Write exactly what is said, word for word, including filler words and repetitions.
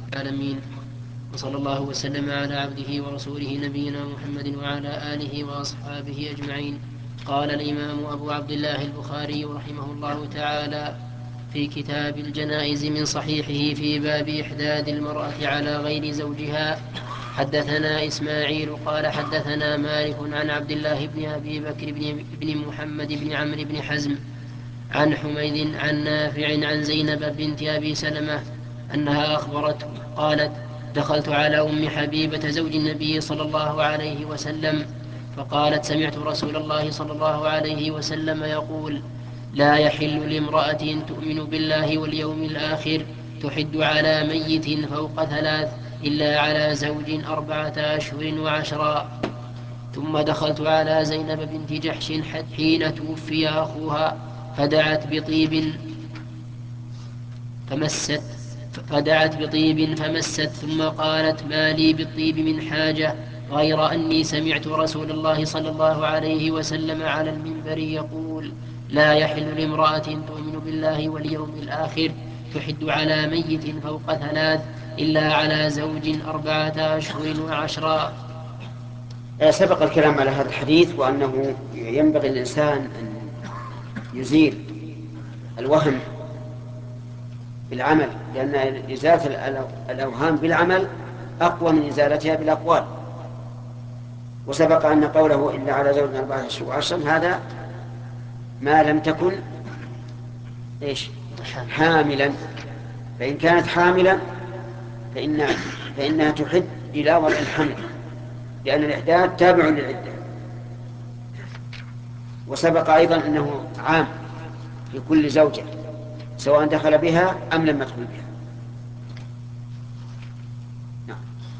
العالمين، وصلى الله وسلم على عبده ورسوله نبينا محمد وعلى آله وأصحابه أجمعين. قال الإمام أبو عبد الله البخاري رحمه الله تعالى في كتاب الجنائز من صحيحه في باب إحداد المرأة على غير زوجها: حدثنا إسماعيل قال حدثنا مالك عن عبد الله بن أبي بكر بن محمد بن عمرو بن حزم عن حميد عن نافع عن زينب بنت أبي سلمة أنها أخبرته قالت: دخلت على أم حبيبة زوج النبي صلى الله عليه وسلم فقالت: سمعت رسول الله صلى الله عليه وسلم يقول: لا يحل لامرأة تؤمن بالله واليوم الآخر تحد على ميت فوق ثلاث إلا على زوج أربعة أشهر وعشرا. ثم دخلت على زينب بنت جحش حين توفي أخوها فدعت بطيب فمست فدعت بطيب فمست ثم قالت: ما لي بالطيب من حاجة غير أني سمعت رسول الله صلى الله عليه وسلم على المنبر يقول: لا يحل لامرأة تؤمن بالله واليوم الآخر تحد على ميت فوق ثلاث إلا على زوج أربعة أشهر وعشرا. سبق الكلام على هذا الحديث وأنه ينبغي للإنسان أن يزيل الوهم بالعمل، لأن إزالة الأوهام بالعمل أقوى من إزالتها بالأقوال. وسبق أن قوله إلا على زوج أربعة أشهر وعشرا هذا ما لم تكن إيش حاملا، فإن كانت حاملا فإن فإنها تحد إلى وضع الحمل، لأن الإحداث تابع للعدة. وسبق أيضا أنه عام في كل زوجة سواء دخل بها أم لم يدخل بها. نعم.